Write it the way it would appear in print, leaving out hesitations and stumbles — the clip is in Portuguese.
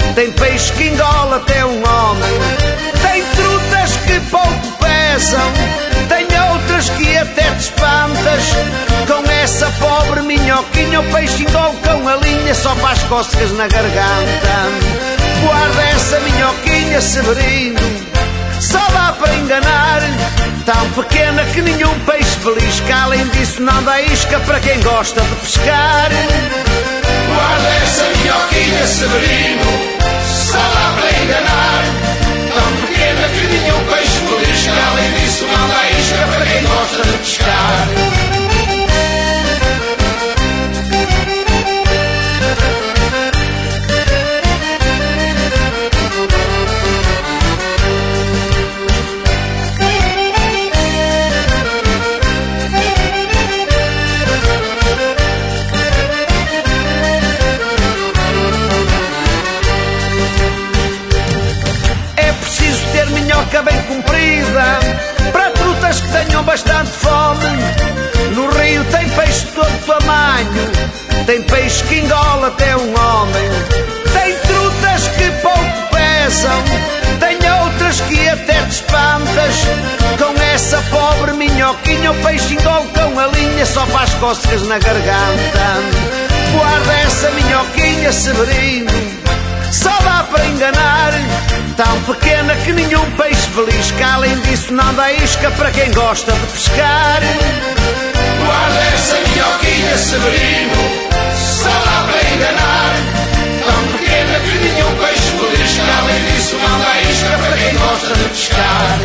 tem peixe que engola até um homem, tem trutas que pouco pesam, tem outras que até te espantas. Com essa pobre minhoquinha o peixe engole com a linha, só faz cócegas na garganta. Guarda essa minhoquinha, Severino, só dá para enganar. Tão pequena que nenhum peixe belisca, além disso não dá isca para quem gosta de pescar. Guarda essa minhoquinha, Severino, só dá para enganar. Tão pequena que nenhum peixe belisca, além disso não dá isca para quem gosta de pescar. Minhoca bem comprida para trutas que tenham bastante fome. No rio tem peixe de todo tamanho, tem peixe que engola até um homem, tem trutas que pouco pesam, tem outras que até te espantas. Com essa pobre minhoquinha o peixe engole com a linha, só faz cócegas na garganta. Guarda essa minhoquinha, Severino, só dá para enganar. Tão pequena que nenhum peixe belisca, além disso não dá isca para quem gosta de pescar. Guarda essa minhoquinha, Severino, só dá para enganar. Tão pequena que nenhum peixe belisca, além disso não dá isca para quem gosta de pescar.